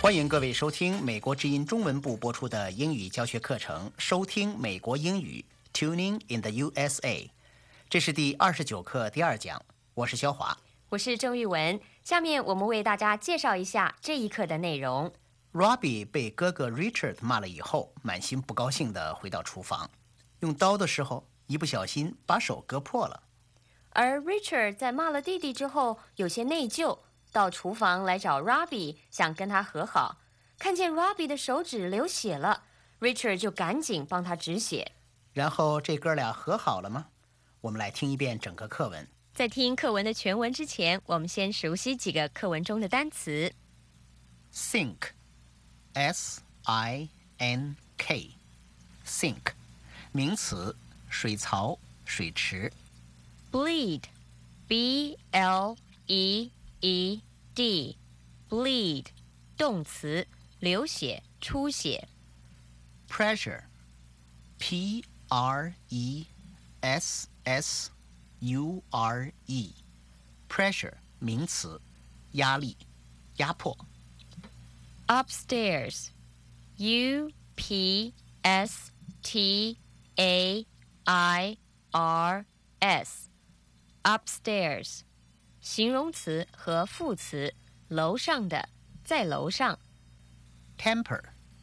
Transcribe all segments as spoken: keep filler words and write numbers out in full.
欢迎各位收听美国之音中文部播出的英语教学课程，收听美国英语 Tuning in the U S A。 这是第二十九课第二讲，我是肖华， 我是郑玉文。下面我们为大家介绍一下这一课的内容。 Robbie 被哥哥 Richard 骂了以后，满心不高兴地回到厨房，用刀的时候一不小心把手割破了。 而 Richard 在骂了弟弟之后有些内疚，到厨房来找 Robbie， 想跟他和好。看见 Robbie 的手指流血了， Richard 就赶紧帮他止血。 然后这哥俩和好了吗？我们来听一遍整个课文。 在听课文的全文之前，我们先熟悉几个课文中的单词。 Sink S I N K Sink 名词，水槽、水池。 Bleed B L E E D Bleed 动词，流血、出血。 Pressure P R E S S U R E Pressure 名词，压力、压迫。 Upstairs U P S T A I R S Upstairs 形容词和副词，楼上的，在楼上。 Temper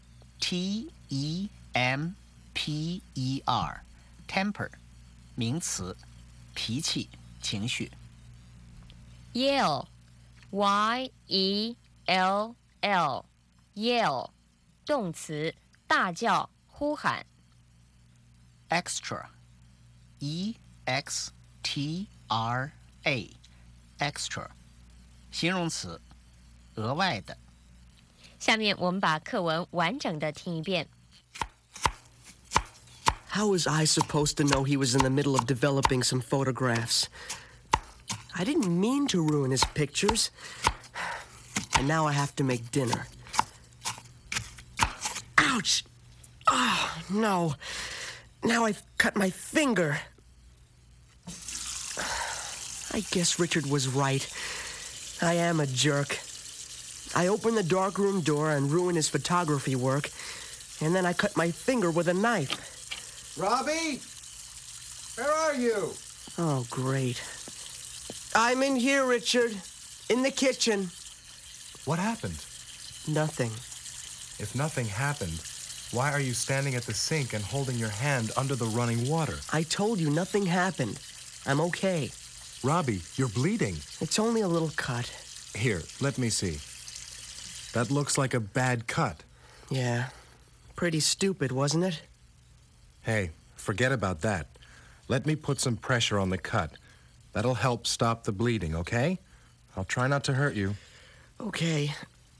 T E M P E R Temper 名词，脾气、情绪。 Yell Y E L L Yell 动词，大叫、呼喊。 Extra E X T R A Extra 形容词，额外的。 下面我们把课文完整的听一遍。 How was I supposed to know he was in the middle of developing some photographs? I didn't mean to ruin his pictures. And now I have to make dinner. Ouch! Oh, no. Now I've cut my finger. I guess Richard was right. I am a jerk. I opened the darkroom door and ruined his photography work, and then I cut my finger with a knife. Robbie? Where are you? Oh, great. I'm in here, Richard. In the kitchen. What happened? Nothing. If nothing happened, why are you standing at the sink and holding your hand under the running water? I told you nothing happened. I'm okay. Robbie, you're bleeding. It's only a little cut. Here, let me see. That looks like a bad cut. Yeah. Pretty stupid, wasn't it? Hey, forget about that. Let me put some pressure on the cut. That'll help stop the bleeding, okay? I'll try not to hurt you. Okay.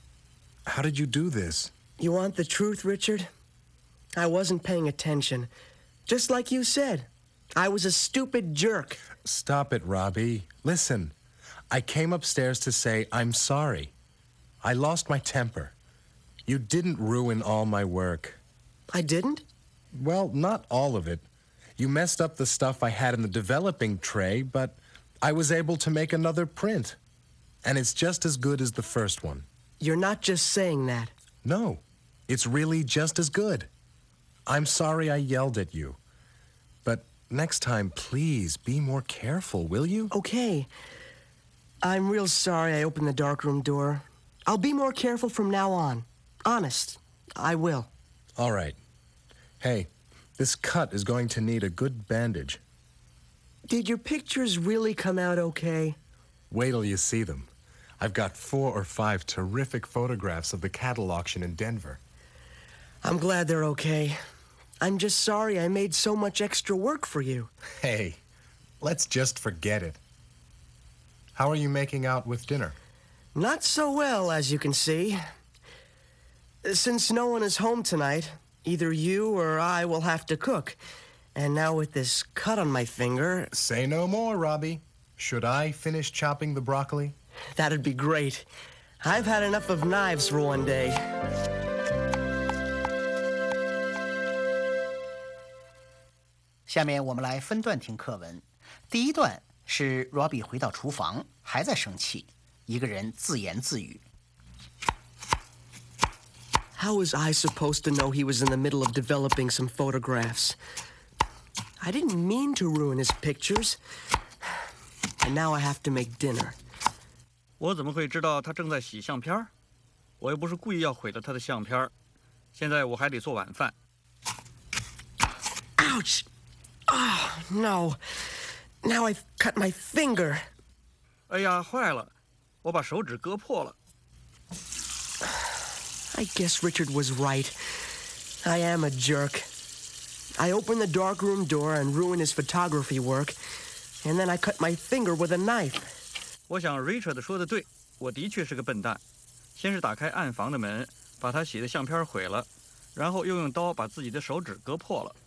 How did you do this? You want the truth, Richard? I wasn't paying attention. Just like you said. I was a stupid jerk. Stop it, Robbie. Listen, I came upstairs to say I'm sorry. I lost my temper. You didn't ruin all my work. I didn't? Well, not all of it. You messed up the stuff I had in the developing tray, but I was able to make another print. And it's just as good as the first one. You're not just saying that. No, it's really just as good. I'm sorry I yelled at you. But next time, please be more careful, will you? Okay. I'm real sorry I opened the darkroom door. I'll be more careful from now on. Honest, I will. All right. Hey, this cut is going to need a good bandage. Did your pictures really come out okay? Wait till you see them. I've got four or five terrific photographs of the cattle auction in Denver. I'm glad they're okay. I'm just sorry I made so much extra work for you. Hey, let's just forget it. How are you making out with dinner? Not so well, as you can see. Since no one is home tonight, either you or I will have to cook. And now with this cut on my finger... Say no more, Robbie. Should I finish chopping the broccoli? That'd be great. I've had enough of knives for one day. 下面我们来分段听课文。第一段是 Robbie 回到厨房，还在生气，一个人自言自语。 How was I supposed to know he was in the middle of developing some photographs? I didn't mean to ruin his pictures. And now I have to make dinner. 我怎么会知道他正在洗相片？我又不是故意要毁了他的相片。现在我还得做晚饭。 Ouch! Oh, no. Now I've cut my finger. 哎呀，坏了！我把手指割破了。 I guess Richard was right. I am a jerk. I opened the darkroom door and ruined his photography work, and then I cut my finger with a knife. 我想 Richard 说的对，我的确是个笨蛋。先是打开暗房的门，把他洗的相片毁了，然后又用刀把自己的手指割破了。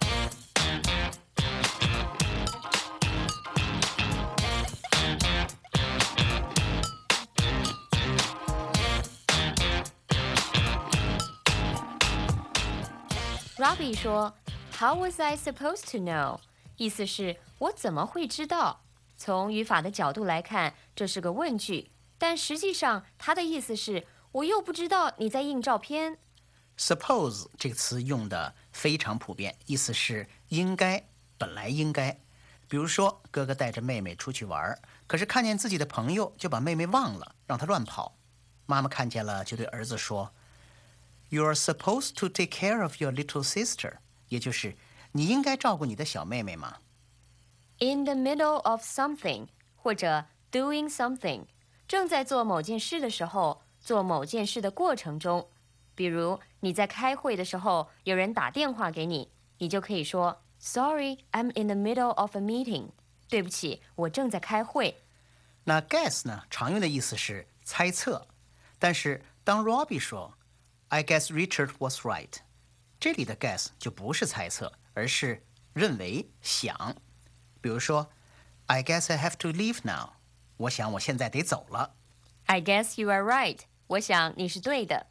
Robbie 说 ，How was I supposed to know？ 意思是我怎么会知道？从语法的角度来看，这是个问句，但实际上它的意思是我又不知道你在印照片。 Suppose 这个词用的非常普遍，意思是应该，本来应该。比如说，哥哥带着妹妹出去玩，可是看见自己的朋友就把妹妹忘了，让她乱跑。妈妈看见了，就对儿子说 ：“You're supposed to take care of your little sister。”也就是你应该照顾你的小妹妹嘛。 In the middle of something 或者 doing something， 正在做某件事的时候，做某件事的过程中。比如你在开会的时候，有人打电话给你，你就可以说 Sorry, I'm in the middle of a meeting。对不起，我正在开会。 那 guess 呢，常用的意思是猜测，但是当 Robbie 说 I guess Richard was right， 这里的 guess 就不是猜测，而是认为、想。比如说 I guess I have to leave now， 我想我现在得走了。 I guess you are right， 我想你是对的。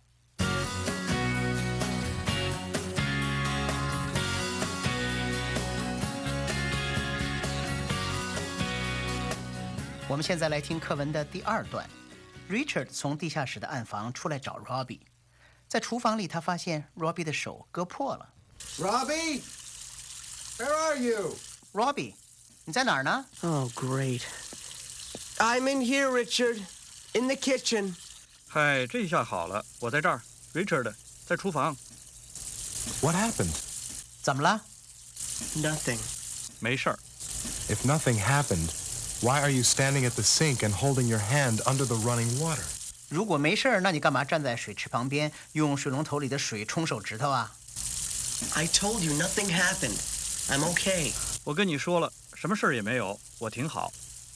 我们现在来听课文的第二段。Richard 从地下室的暗房出来找 Robbie， 在厨房里他发现 Robbie 的手割破了。 Robbie? Where are you? Robbie， 你在哪儿呢？ Oh, great. I'm in here, Richard. In the kitchen. 嗨，这下好了，我在这儿 ，Richard 在厨房。 What happened? 怎么了？ Nothing. 没事儿。 If nothing happened, why are you standing at the sink and holding your hand under the running water? 如果没事儿，那你干嘛站在水池旁边，用水龙头里的水冲手指头啊？ I told you nothing happened. I'm okay. 我跟你说了，什么事儿也没有，我挺好。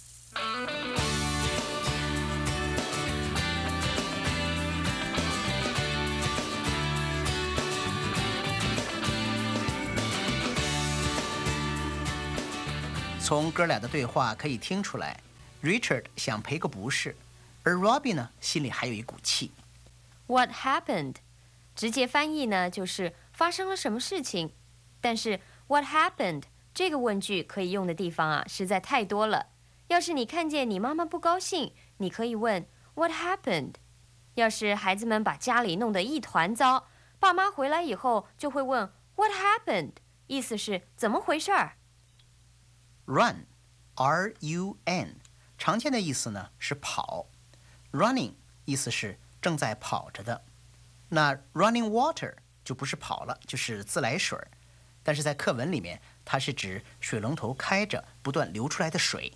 从哥俩的对话可以听出来 ，Richard 想赔个不是，而 Robbie 呢，心里还有一股气。 What happened？ 直接翻译呢就是发生了什么事情，但是 What happened 这个问句可以用的地方啊实在太多了。要是你看见你妈妈不高兴，你可以问 What happened？ 要是孩子们把家里弄得一团糟，爸妈回来以后就会问 What happened？ 意思是怎么回事儿。 Run, R U N， 常见的意思呢是跑。Running 意思是正在跑着的。那 running water 就不是跑了，就是自来水。但是在课文里面，它是指水龙头开着不断流出来的水。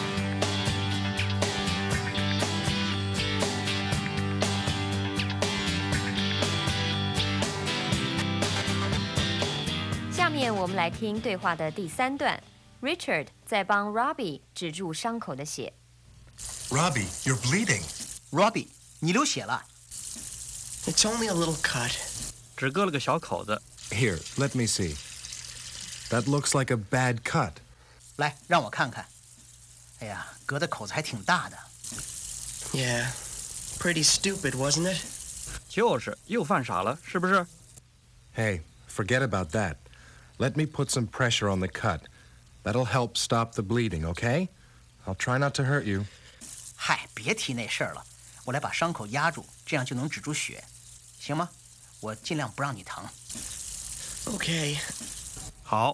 下面我们来听对话的第三段。Richard 在帮 Robbie 止住伤口的血。 Robbie, you're bleeding. Robbie， 你流血了。 It's only a little cut. 只割了个小口子。 Here, let me see. That looks like a bad cut. 来，让我看看。哎呀，割的口子还挺大的。 Yeah. Pretty stupid, wasn't it? 就是又犯傻了，是不是？ Hey, forget about that. Let me put some pressure on the cut. That'll help stop the bleeding, okay? I'll try not to hurt you. 嗨，别提那事儿了，我来把伤口压住，这样就能止住血，行吗？ 我尽量不让你疼。 Okay. 好。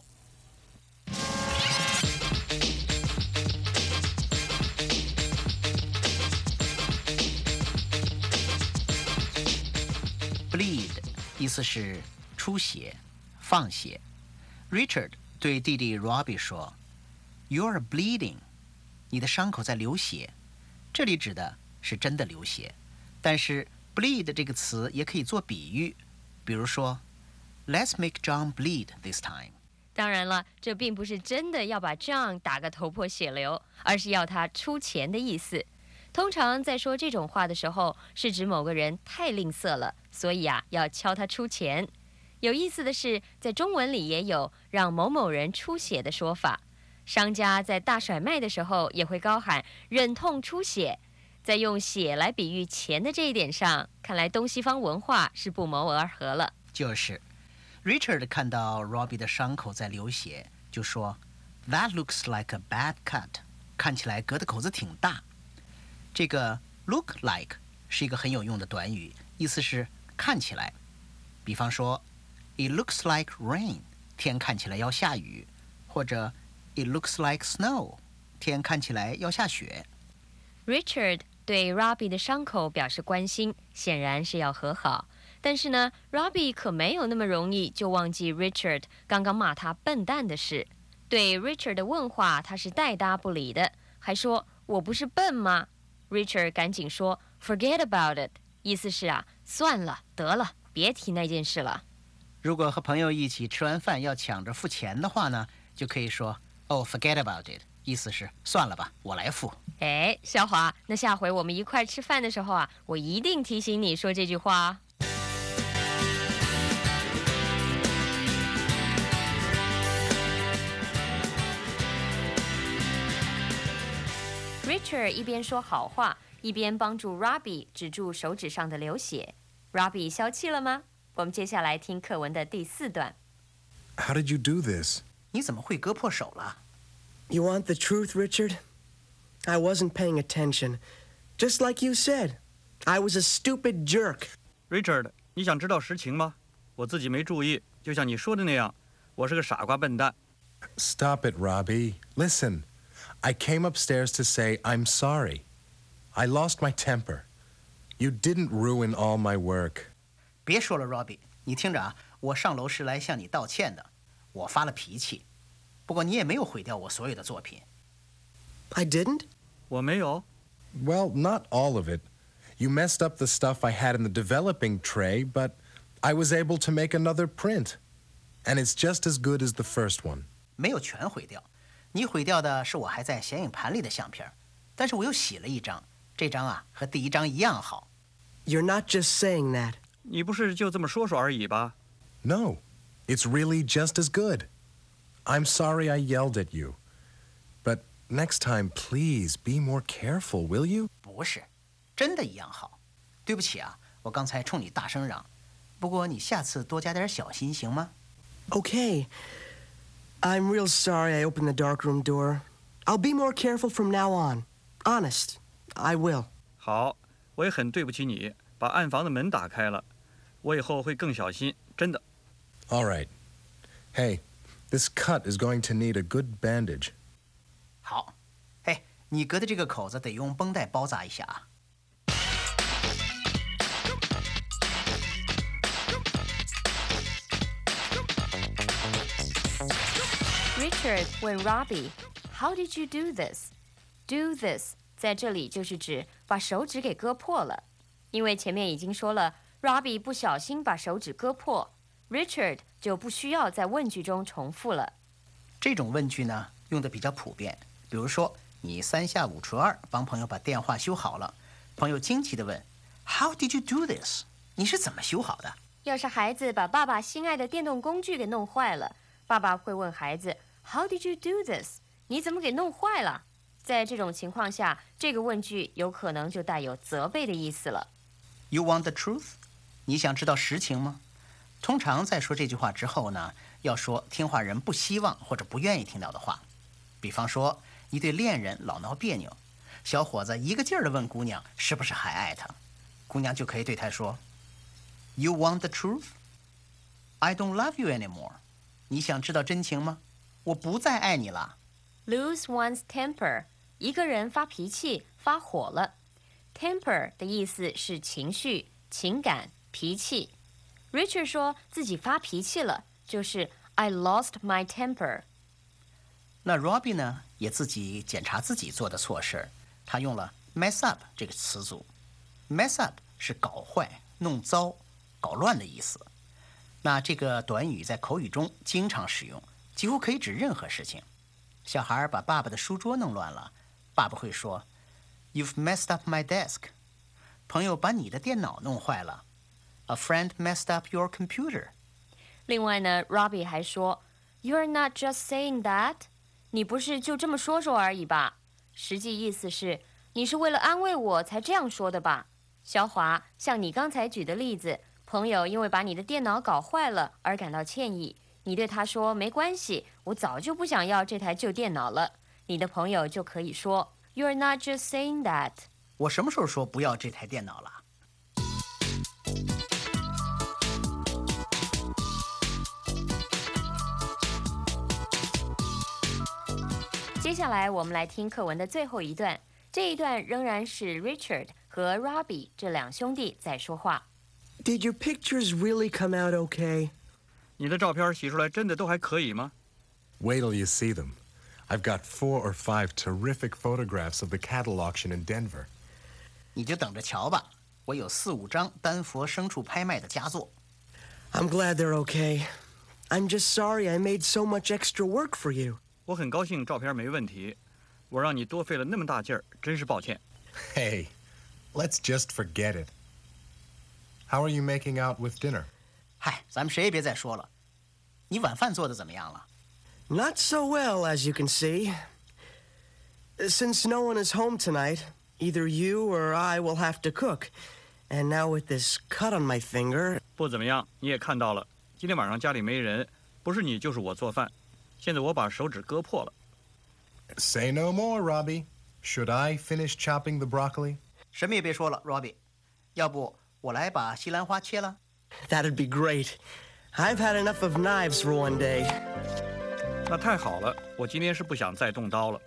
Bleed 意思是出血、放血。Richard 对弟弟 Robbie 说 ：“You're bleeding， 你的伤口在流血。”这里指的是真的流血，但是 bleed 这个词也可以做比喻，比如说 Let's make John bleed this time。 当然了，这并不是真的要把 John 打个头破血流，而是要他出钱的意思。通常在说这种话的时候，是指某个人太吝啬了，所以啊，要敲他出钱。有意思的是，在中文里也有让某某人出血的说法。商家在大甩卖的时候也会高喊忍痛出血。在用血来比喻钱的这一点上，看来东西方文化是不谋而合了。 就是，Richard 看到 Robbie 的伤口在流血，就说 That looks like a bad cut， 看起来割的口子挺大。这个 look like 是一个很有用的短语，意思是看起来。比方说 It looks like rain， 天看起来要下雨，或者 It looks like snow， 天看起来要下雪。 Richard 对 Robbie 的伤口表示关心，显然是要和好。但是呢 Robbie 可没有那么容易就忘记 Richard 刚刚骂他笨蛋的事。对 Richard 的问话他是带搭不理的，还说我不是笨吗？ Richard 赶紧说 Forget about it， 意思是啊，算了得了，别提那件事了。 如果和朋友一起吃完饭要抢着付钱的话呢，就可以说 Oh, forget about it， 意思是算了吧，我来付。 哎，小华，那下回我们一块吃饭的时候啊，我一定提醒你说这句话。Richard 一边说好话，一边帮助 Robbie 止住手指上的流血。Robbie 消气了吗？我们接下来听课文的第四段。 How did you do this? 你怎么会割破手了？ You want the truth, Richard? I wasn't paying attention. Just like you said, I was a stupid jerk. Richard， 你想知道实情吗？我自己没注意，就像你说的那样，我是个傻瓜笨蛋。 Stop it, Robbie. Listen, I came upstairs to say I'm sorry. I lost my temper. You didn't ruin all my work. 别说了 Robbie， 你听着啊，我上楼是来向你道歉的，我发了脾气。不过你也没有毁掉我所有的作品。 I didn't? 我没有。 Well, not all of it. You messed up the stuff I had in the developing tray, but I was able to make another print. And it's just as good as the first one. 没有全毁掉，你毁掉的是我还在显影盘里的相片，但是我又洗了一张，这张啊和第一张一样好。 You're not just saying that. 你不是就这么说说而已吧？ No, it's really just as good. I'm sorry I yelled at you. But next time, please be more careful, will you? 不是，真的一样好。对不起啊，我刚才冲你大声嚷。不过你下次多加点小心，行吗？ Okay. I'm real sorry I opened the darkroom door. I'll be more careful from now on. Honest, I will. 好，我也很对不起你，把暗房的门打开了。我以后会更小心，真的。 All right. Hey, this cut is going to need a good bandage. 好，嘿，你割的这个口子得用绷带包扎一下啊。 Richard 问 Robbie, How did you do this? Do this 在这里就是指把手指给割破了。因为前面已经说了 Robbie 不小心把手指割破， Richard 就不需要在问句中重复了。 这种问句呢，用的比较普遍。比如说，你三下五除二帮朋友把电话修好了，朋友惊奇地问 How did you do this? 你是怎么修好的？ 要是孩子把爸爸心爱的电动工具给弄坏了，爸爸会问孩子 How did you do this? 你怎么给弄坏了？在这种情况下，这个问句有可能就带有责备的意思了。 You want the truth? 你想知道实情吗？通常在说这句话之后呢，要说听话人不希望或者不愿意听到的话。比方说，一对恋人老闹别扭，小伙子一个劲儿地问姑娘是不是还爱他，姑娘就可以对他说 You want the truth? I don't love you anymore. 你想知道真情吗？我不再爱你了。 Lose one's temper， 一个人发脾气、发火了。Temper 的意思是情绪、情感、脾气。Richard 说自己发脾气了，就是 I lost my temper。 那 Robbie 呢，也自己检查自己做的错事，他用了 mess up 这个词组。mess up 是搞坏、弄糟、搞乱的意思。那这个短语在口语中经常使用，几乎可以指任何事情。小孩把爸爸的书桌弄乱了，爸爸会说 You've messed up my desk。 朋友把你的电脑弄坏了， A friend messed up your computer。 另外呢 Robbie 还说 You're not just saying that， 你不是就这么说说而已吧？实际意思是你是为了安慰我才这样说的吧？小华，像你刚才举的例子，朋友因为把你的电脑搞坏了而感到歉意，你对他说没关系，我早就不想要这台旧电脑了。你的朋友就可以说 You're not just saying that。 我什么时候说不要这台电脑了？ 接下来我们来听课文的最后一段，这一段仍然是 Richard 和 Robbie 这两兄弟在说话。 Did your pictures really come out okay? 你的照片洗出来真的都还可以吗？ Wait till you see them. I've got four or five terrific photographs of the cattle auction in Denver. 你就等着瞧吧，我有四五张丹佛牲畜拍卖的佳作。 I'm glad they're okay. I'm just sorry I made so much extra work for you. 我很高兴照片没问题，我让你多费了那么大劲儿，真是抱歉。 Hey, let's just forget it. How are you making out with dinner? 嗨，咱们谁也别再说了。你晚饭做的怎么样了？ Not so well, as you can see. Since no one is home tonight, either you or I will have to cook. And now with this cut on my finger... 不怎么样，你也看到了，今天晚上家里没人，不是你就是我做饭。现在我把手指割破了。 Say no more, Robbie. Should I finish chopping the broccoli? 什么也别说了 ，Robbie。要不我来把西兰花切了？ That'd be great. I've had enough of knives for one day. 那太好了，我今天是不想再动刀了。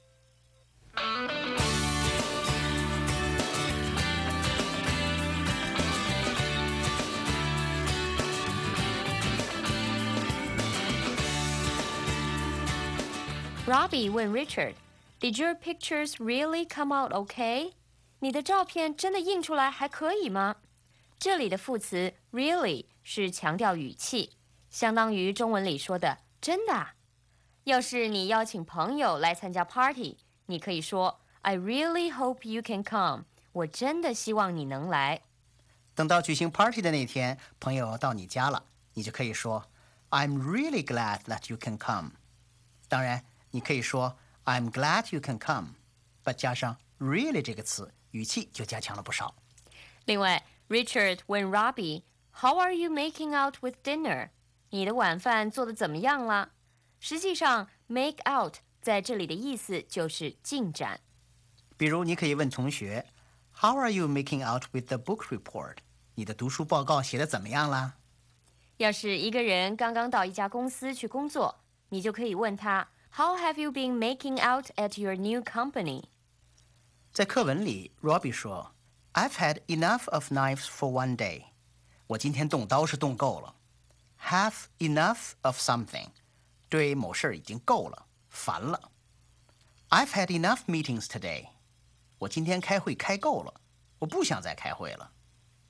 Robbie 问 Richard Did your pictures really come out okay? 你的照片真的印出来还可以吗？这里的副词 really 是强调语气，相当于中文里说的真的啊。要是你邀请朋友来参加 party， 你可以说 I really hope you can come。 我真的希望你能来。 等到举行 party 的那天，朋友到你家了，你就可以说 I'm really glad that you can come。 当然，你可以说 I'm glad you can come， but 加上 really 这个词，语气就加强了不少。 另外 Richard 问 Robbie How are you making out with dinner？ 你的晚饭做得怎么样了？实际上 make out 在这里的意思就是进展。 比如你可以问同学 How are you making out with the book report？ 你的读书报告写得怎么样啦？ 要是一个人刚刚到一家公司去工作，你就可以问他 How have you been making out at your new company？ 在课文里 Robbie 说 I've had enough of knives for one day。 我今天动刀是动够了。 Have enough of something， 对某事儿已经够了，烦了。 I've had enough meetings today。 我今天开会开够了，我不想再开会了。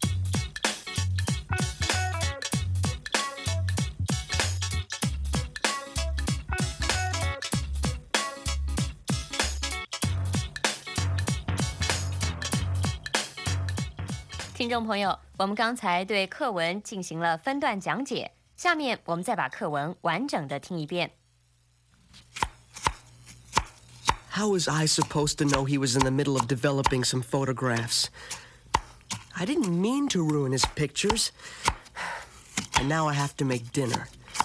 听众朋友，我们刚才对课文进行了分段讲解，下面我们再把课文完整的听一遍。 How was I supposed to know he was in the middle of developing some photographs? I didn't mean to ruin his pictures. And now I have to make dinner.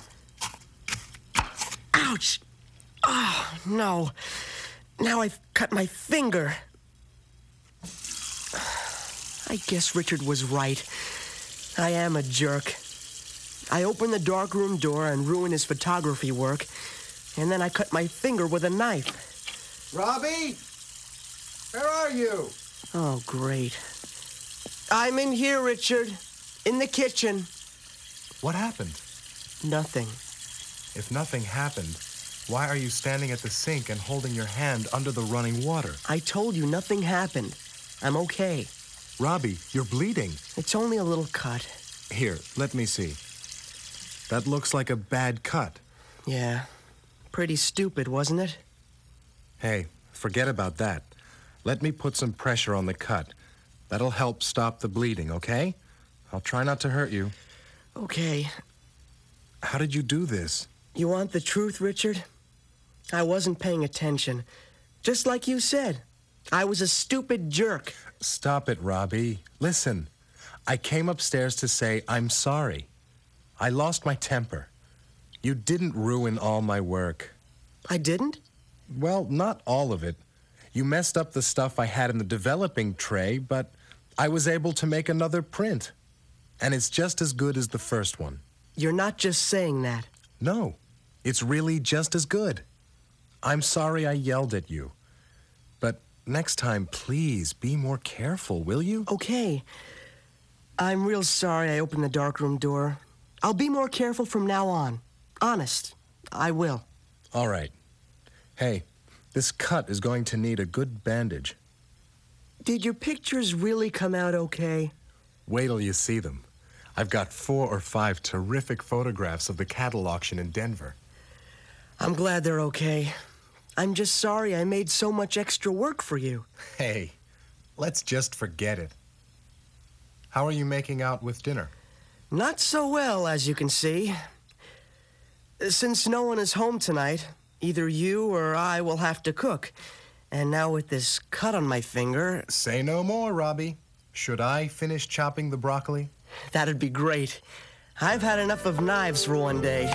Ouch! Oh, no. Now I've cut my finger. I guess Richard was right. I am a jerk. I open the darkroom door and ruin his photography work, and then I cut my finger with a knife. Robbie? Where are you? Oh, great. I'm in here, Richard. In the kitchen. What happened? Nothing. If nothing happened, why are you standing at the sink and holding your hand under the running water? I told you nothing happened. I'm okay. Robbie, you're bleeding. It's only a little cut. Here, let me see. That looks like a bad cut. Yeah. Pretty stupid, wasn't it? Hey, forget about that. Let me put some pressure on the cut. That'll help stop the bleeding, okay? I'll try not to hurt you. Okay. How did you do this? You want the truth, Richard? I wasn't paying attention. Just like you said. I was a stupid jerk. Stop it, Robbie. Listen, I came upstairs to say I'm sorry. I lost my temper. You didn't ruin all my work. I didn't? Well, not all of it. You messed up the stuff I had in the developing tray, but I was able to make another print. And it's just as good as the first one. You're not just saying that. No, it's really just as good. I'm sorry I yelled at you. But next time, please be more careful, will you? Okay. I'm real sorry I opened the darkroom door. I'll be more careful from now on. Honest, I will. All right. Hey, this cut is going to need a good bandage. Did your pictures really come out okay? Wait till you see them. I've got four or five terrific photographs of the cattle auction in Denver. I'm glad they're okay. I'm just sorry I made so much extra work for you. Hey, let's just forget it. How are you making out with dinner? Not so well, as you can see. Since no one is home tonight, either you or I will have to cook. And now with this cut on my finger... Say no more, Robbie. Should I finish chopping the broccoli? That'd be great. I've had enough of knives for one day.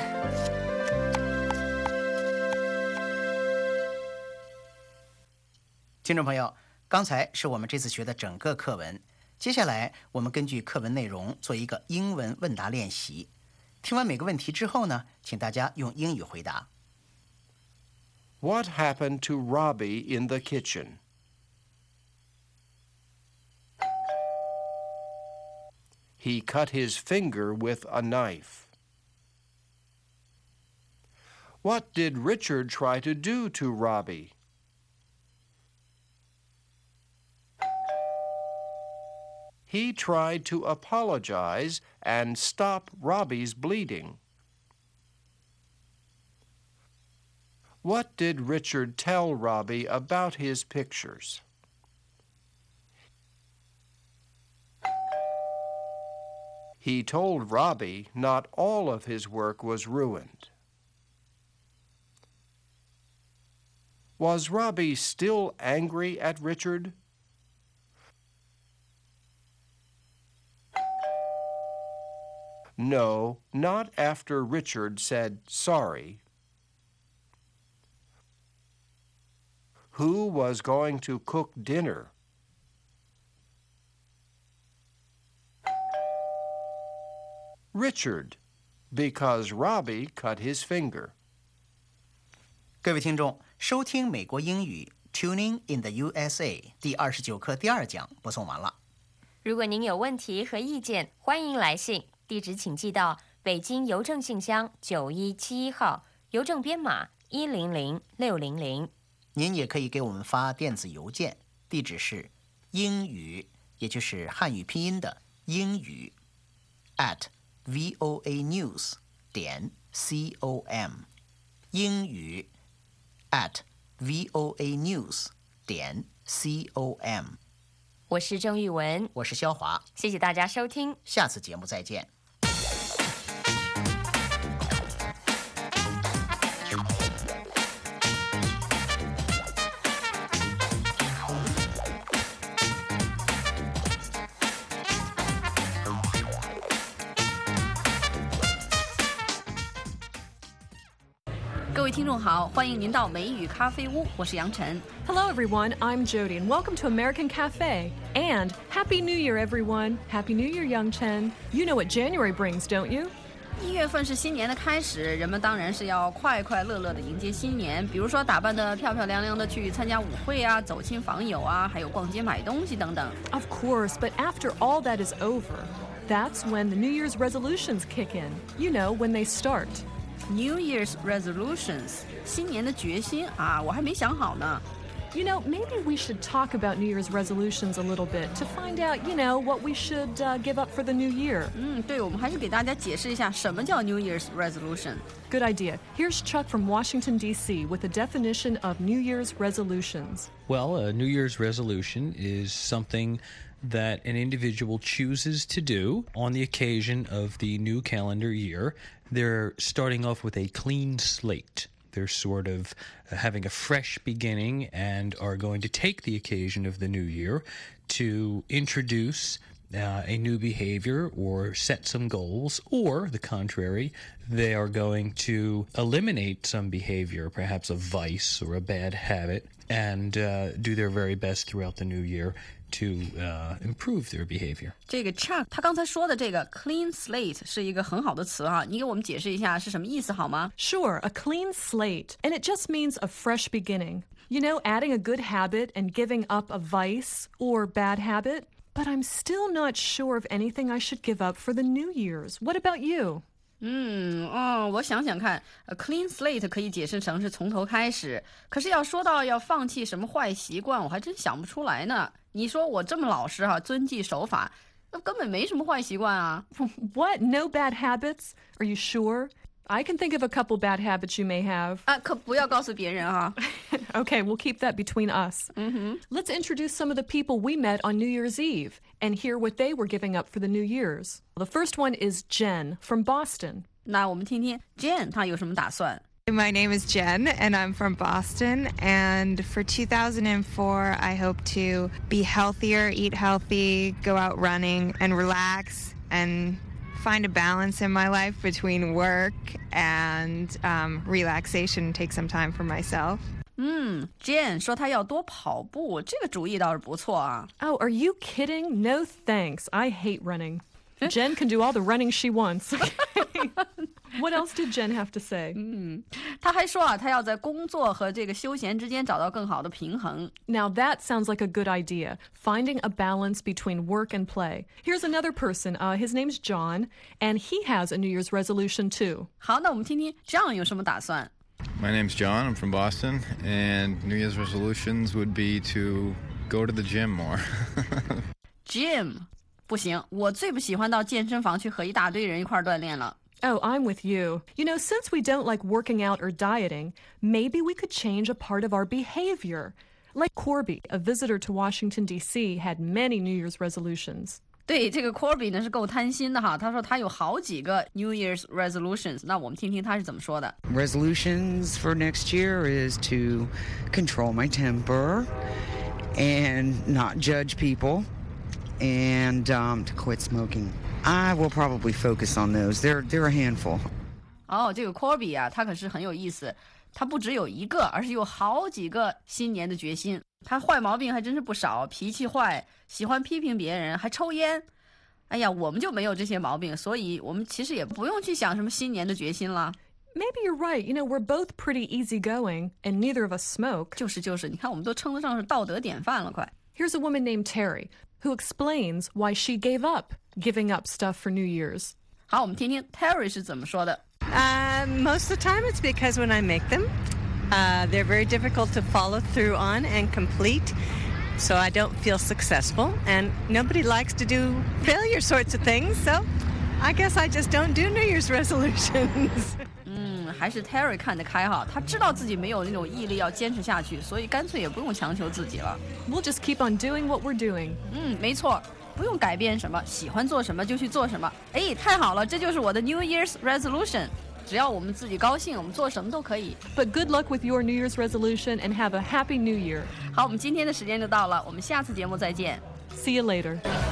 听众朋友，刚才是我们这次学的整个课文。接下来，我们根据课文内容做一个英文问答练习。听完每个问题之后呢，请大家用英语回答。 What happened to Robbie in the kitchen? He cut his finger with a knife. What did Richard try to do to Robbie? He tried to apologize and stop Robbie's bleeding. What did Richard tell Robbie about his pictures? He told Robbie not all of his work was ruined. Was Robbie still angry at Richard? No, not after Richard said sorry. Who was going to cook dinner? Richard, because Robbie cut his finger. 各位听众，收听美国英语 Tuning in the U S A 第二十九课第二讲播送完了。 如果您有问题和意见，欢迎来信，地址请寄到北京邮政信箱九一七一号，邮政编码一零零六零零。 您也可以给我们发电子邮件，地址是英语，也就是汉语拼音的英语 at voanews 点 com， 英语 at voanews 点 com。 我是郑玉文， 我是肖华， 谢谢大家收听， 下次节目再见。 各位听众好，欢迎您到美语咖啡屋，我是杨晨。 Hello everyone, I'm Jody and welcome to American Cafe. And Happy New Year everyone. Happy New Year, Young Chen. You know what January brings, don't you? 一月份是新年的开始，人们当然是要快快乐乐的迎接新年，比如说打扮得漂漂亮亮的去参加舞会啊，走亲访友啊，还有逛街买东西等等。 Of course, but after all that is over, that's when the New Year's resolutions kick in. You know, when they start. New Year's resolutions, 新年的决心啊，我还没想好呢。 You know, maybe we should talk about New Year's resolutions a little bit to find out, you know, what we should uh, give up for the new year. 嗯，对，我们还是给大家解释一下什么叫 New Year's resolution. Good idea. Here's Chuck from Washington, D C with a definition of New Year's resolutions. Well, a New Year's resolution is something that an individual chooses to do on the occasion of the new calendar year. They're starting off with a clean slate. They're sort of having a fresh beginning and are going to take the occasion of the new year to introduce uh, a new behavior or set some goals, or the contrary, they are going to eliminate some behavior, perhaps a vice or a bad habit, and uh, do their very best throughout the new year to uh, improve their behavior. 这个 Chuck 他刚才说的这个 clean slate 是一个很好的词哈，你给我们解释一下是什么意思好吗？ Sure, a clean slate, and it just means a fresh beginning. You know, adding a good habit and giving up a vice or bad habit. But I'm still not sure of anything I should give up for the New Year's. What about you? 嗯哦，我想想看 ，a clean slate 可以解释成是从头开始，可是要说到要放弃什么坏习惯，我还真想不出来呢。你说我这么老实哈、啊，遵纪守法，那根本没什么坏习惯啊。 What? No bad habits? Are you sure? I can think of a couple bad habits you may have. 啊，可不要告诉别人哈。 Okay, we'll keep that between us. Mm-hmm. Let's introduce some of the people we met on New Year's Eve and hear what they were giving up for the New Year's. The first one is Jen from Boston. 那我们听听 Jen 她有什么打算。 My name is Jen, and I'm from Boston. And for two thousand four, I hope to be healthier, eat healthy, go out running, and relax, and find a balance in my life between work and um, relaxation, take some time for myself. 嗯 Jen 说她要多跑步，这个主意倒是不错啊。 Oh, are you kidding? No thanks. I hate running. Jen can do all the running she wants. What else did Jen have to say? 嗯，她还说啊，她要在工作和这个休闲之间找到更好的平衡。 Now that sounds like a good idea, finding a balance between work and play. Here's another person. Uh, his name's John, and he has a New Year's resolution too. 好，那我们听听 John 有什么打算。 My name's John. I'm from Boston, and New Year's resolutions would be to go to the gym more. Gym 不行，我最不喜欢到健身房去和一大堆人一块儿锻炼了。 Oh, I'm with you. You know, since we don't like working out or dieting, maybe we could change a part of our behavior. Like Corby, a visitor to Washington, D C, had many New Year's resolutions. 对，这个 Corby 呢是够贪心的哈，他说他有好几个 New Year's resolutions， 那我们听听他是怎么说的。 Resolutions for next year is to control my temper and not judge people and um, to quit smoking. I will probably focus on those. They're, they're a handful. 哦，这个 Corby 啊，他可是很有意思，他不只有一个，而是有好几个新年的决心。他坏毛病还真是不少，脾气坏，喜欢批评别人，还抽烟。哎呀，我们就没有这些毛病，所以我们其实也不用去想什么新年的决心了。 Maybe you're right. You know, we're both pretty easygoing, and neither of us smoke. 就是就是，你看我们都称得上是道德典范了，快。 Here's a woman named Terry who explains why she gave up giving up stuff for New Year's. 好，我们听听 Terry 是怎么说的。 Uh, most of the time it's because when I make them, uh, they're very difficult to follow through on and complete, so I don't feel successful, and nobody likes to do failure sorts of things, so I guess I just don't do New Year's resolutions. 嗯，还是 Terry 看得开哈，他知道自己没有那种毅力要坚持下去，所以干脆也不用强求自己了。 We'll just keep on doing what we're doing. 嗯，没错。不用改变什么，喜欢做什么就去做什么。哎，太好了，这就是我的 New Year's resolution。只要我们自己高兴，我们做什么都可以。 But good luck with your New Year's resolution and have a happy New Year. 好，我们今天的时间就到了，我们下次节目再见。 See you later.